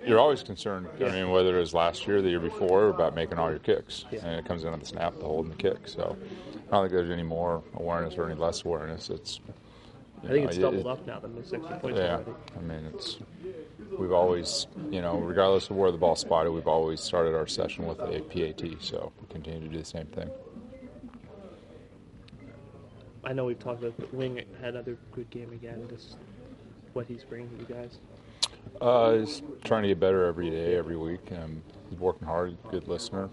you're always concerned. Yeah. I mean, whether it was last year, or the year before, about making all your kicks, Yeah. and it comes down to the snap, the hold, and the kick. So I don't think there's any more awareness or any less awareness. It's I think it's doubled up now, the missed extra points yeah. already. I mean, we've always, regardless of where the ball's spotted, we've always started our session with a PAT. So we continue to do the same thing. I know we've talked about Wing had another good game again. Just what he's bringing to you guys. He's trying to get better every day, every week. He's working hard, good listener.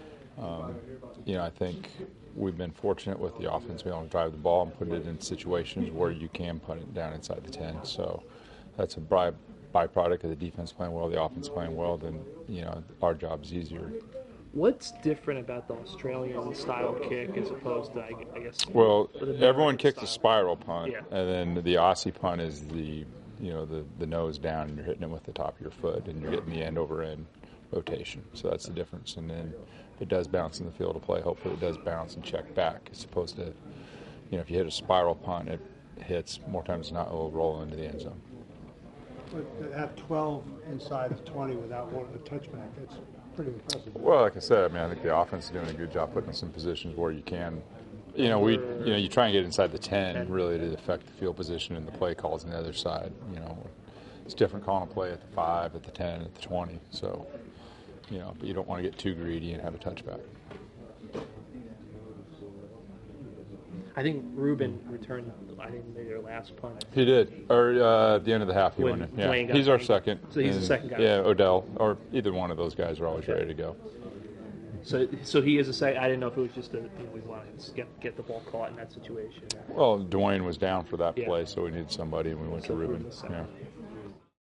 I think we've been fortunate with the offense being able to drive the ball and put it in situations where you can put it down inside the 10. So that's a byproduct of the defense playing well, the offense playing well. Then, our job is easier. What's different about the Australian style kick as opposed to, I guess? Well, everyone kicks style? a spiral punt, Yeah. and then the Aussie punt is the nose down, and you're hitting it with the top of your foot, and you're getting the end over end rotation. So that's the difference. And then if it does bounce in the field of play, hopefully it does bounce and check back, as opposed to, if you hit a spiral punt, it hits more times than not, it will roll into the end zone. But to have 12 inside of 20 without one of the touchback, that's pretty impressive. Well, like I said, I think the offense is doing a good job putting us in positions where you can. You try and get inside the 10 really to affect the field position and the play calls on the other side. It's different calling a play at the 5, at the 10, at the 20. So, but you don't want to get too greedy and have a touchback. I think Ruben returned, maybe their last punt. He did. Or at the end of the half, he When went in. Yeah, Dwayne got he's our beat. second. So he's the second guy. Yeah, Odell or either one of those guys are always ready to go. So he is a second. I didn't know if it was just we wanted to get the ball caught in that situation. Well, Dwayne was down for that Yeah. play, so we needed somebody, and we went to Ruben. Ruben's second. Yeah.